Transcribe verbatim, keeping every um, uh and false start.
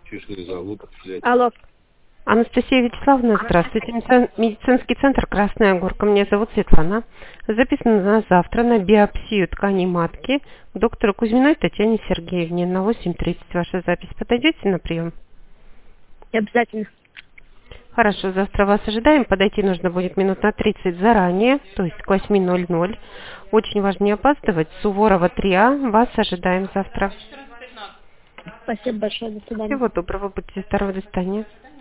Алло. Анастасия Вячеславовна, здравствуйте. Медицин- Медицинский центр «Красная горка». Меня зовут Светлана. Записано на завтра на биопсию тканей матки к доктору Кузьминой Татьяне Сергеевне на восемь тридцать. Ваша запись. Подойдете на прием? Обязательно. Хорошо, завтра вас ожидаем. Подойти нужно будет минут на тридцать заранее, то есть к восьми ноль ноль. Очень важно не опаздывать. Суворова три А. Вас ожидаем завтра. Спасибо большое. До свидания. Всего доброго. Будьте здоровы. До свидания.